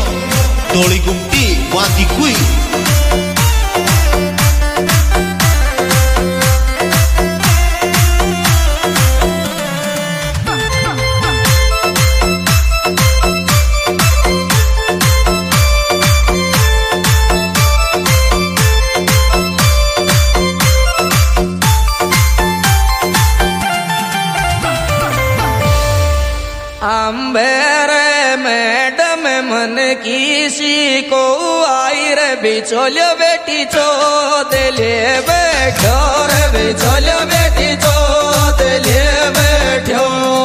Doli Gumti Wanti Kui अंबेरे madam मन किसी को आई रे बिचोलियो बेटी चो दिले बैठो रे बिचोलियो बेटी चो दिले बैठो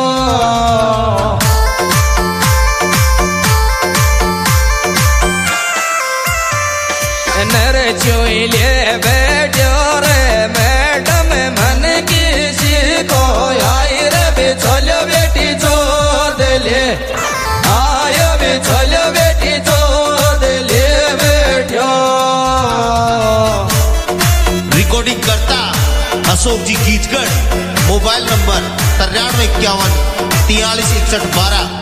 नर चोइले बैठो रे मैडम मन किसी को आई रे बिचोलियो बेटी चो आयो बिचोलियो बेटी चो दिले बैठो। रिकॉर्डिंग करता अशोक जी गीतगढ़ मोबाइल नंबर 9351 436112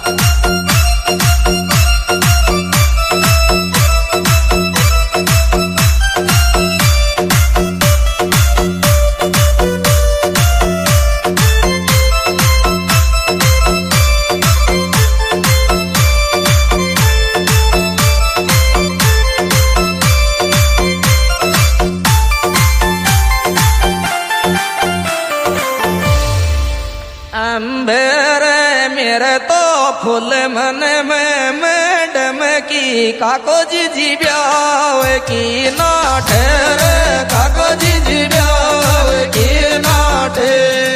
अंबेरे मेरे तो फूल मन में मैडम की काको जी ब्याव की नाटे रे काको जी ब्याव की नाटे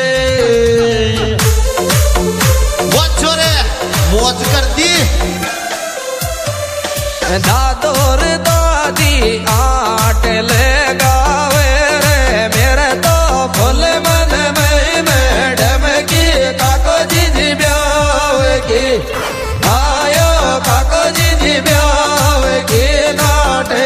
छोरे मौज कर दी दादोर दादी आट ले गावे रे मेरे तो फूल मन में मैडम की काको जी ब्याव की आयो काको जी ब्याव की नाटे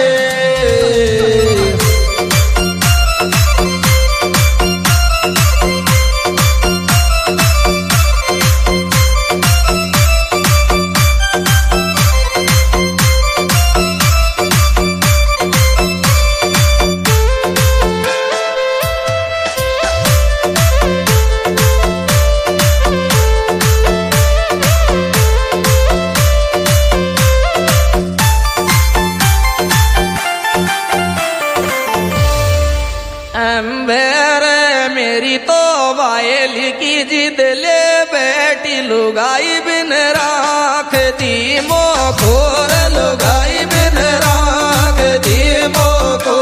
अंबेरे मेरी तो वायल की जिद ले बैठी लुगाई बिन राख दी मोखोर लुगाई बिन राख दी मोखो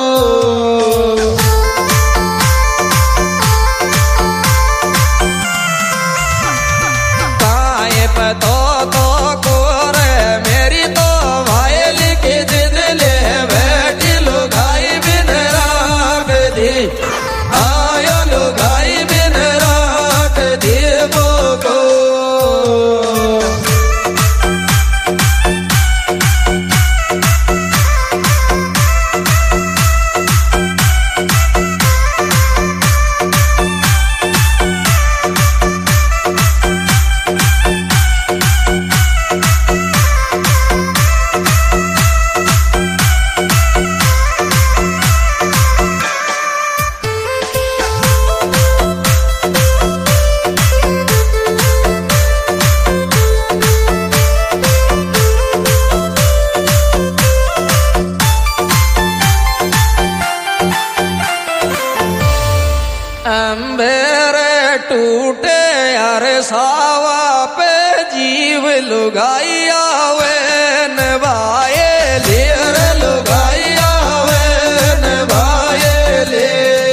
काए पतो तो कोरे मेरी तो वायल की जिद ले बैठी लुगाई बिन राख दी आयो लुगाई बिन राख दी मोको अंबेरे टूटे यार सावा पे जीव लुगाई आवे नवाए लेर लुगाई आवे नवाए ले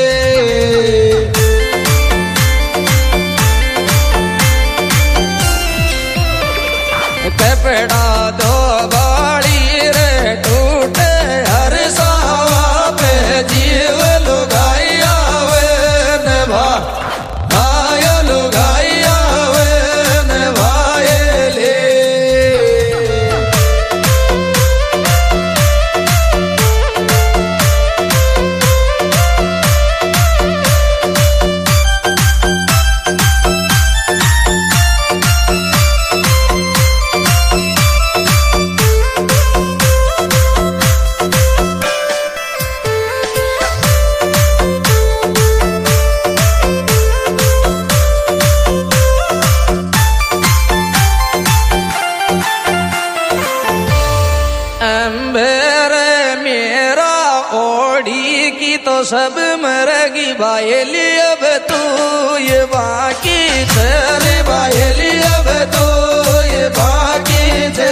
कपड़ा दो बाड़ी रे टूटे हर सावा पे जीव लुगाई आवे नवा आयो लुगाई आवे नवाए ले अंबर मेरा ओढ़ी की तो सब मरगी बायली अब तू ये बाकी तेरे बायली अब तू ये बाकी थे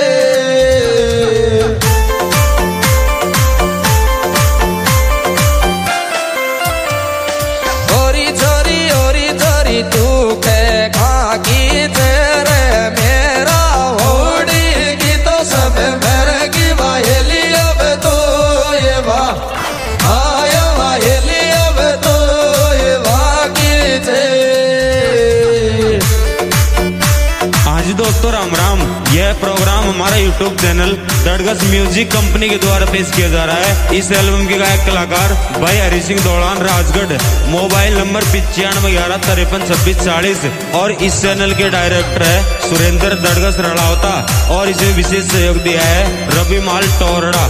ओरी छोरी तू के खाकी तेरे मेरा ओढ़ी की तो सब मरगी बायली अब तू ये बा आया बायली अब तू ये बाकी थे। आज दोस्तों राम राम। यह प्रोग्राम हमारा YouTube चैनल दड़गस म्यूजिक कंपनी के द्वारा पेश किया जा रहा है। इस एल्बम के गायक कलाकार भाई हरि सिंह दौड़ान राजगढ़। मोबाइल नंबर 9511532640 और इस चैनल के डायरेक्टर है सुरेंद्र दड़गस रड़ावता और इसे विशेष सहयोग दिया है रवि माल टोरड़ा।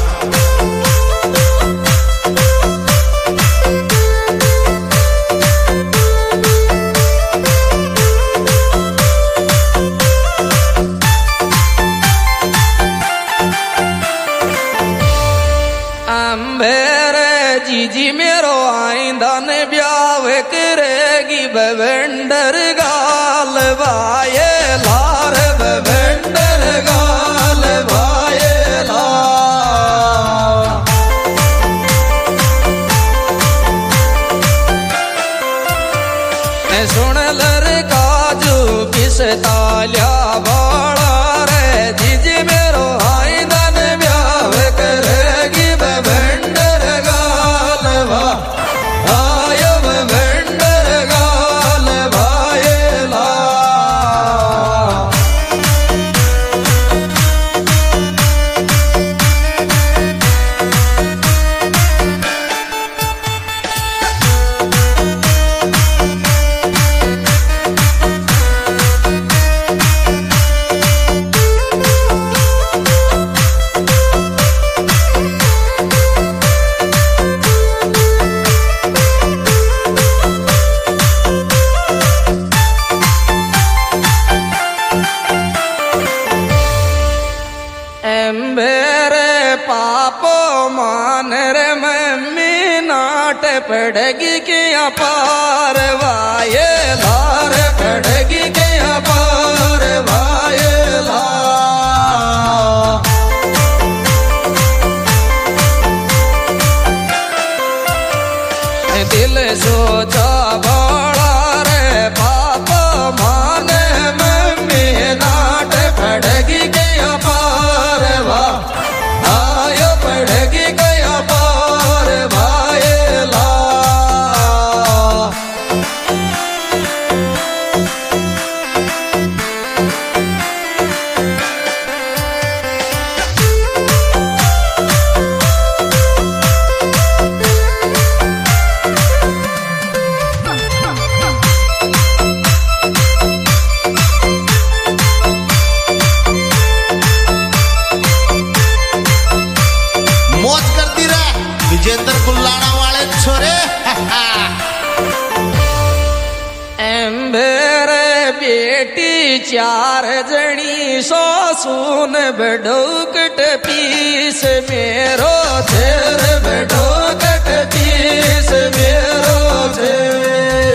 जीजी मेरो आइंदा ने ब्याह करेगी बवंडर गाल भाये लार बवंडर गाल भाये लार सुन लर काजू किस तालिया बाड़ा रे जीजी मेरो आइंदा ने ब्याह करेगी बवंडर आयो बवंडर गाल भायला। पापो मान रे मम्मी नाट पड़ेगी क्या पार वाये लार पड़ेगी क्या पार वाये लार दिल सोचा बड़ा रे पापो मान मम्मी नाट पड़ेगी क्या पार वा आयो पड़ेगी गया पार भायला। विजेंद्र कुल्लाड़ा वाले छोरे एम्बेरे बेटी चार जनी सोसून बडोकट पीस मेरो थेर बडोकट पीस मेरो थेर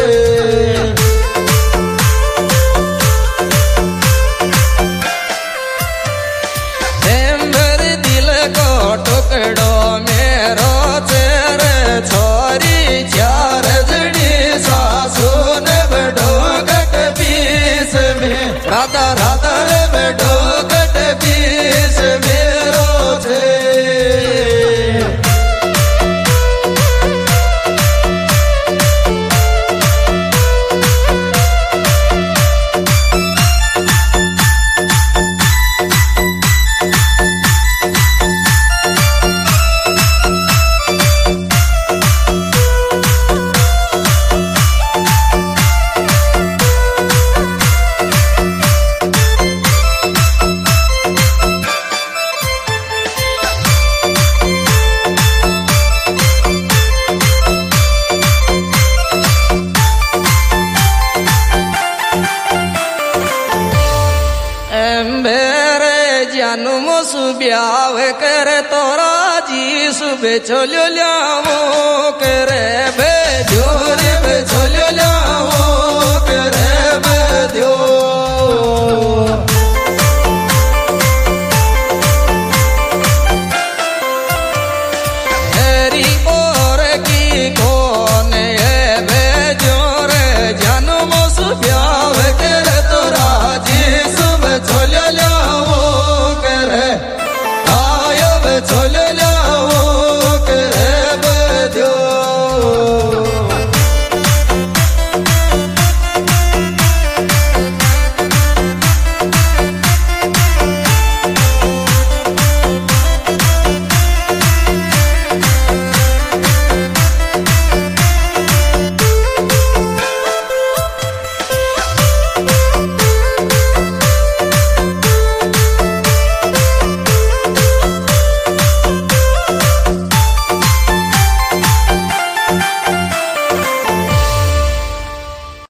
एम्बर दिल को टुकड़ो मेरो छोरी चार जड़ी सासुन बडोकट पीस में राधा राधा बडोकट पीस मेरो थे। ब्याह करे तोरा जी सुबह चलो लियावो करे बेजो रे चलो लियावो करे बेजो तेरी और की कौन है बेजो रे जन्म सु ब्याह करे तोरा जी सुबह चलो लियावो करे आयो चलो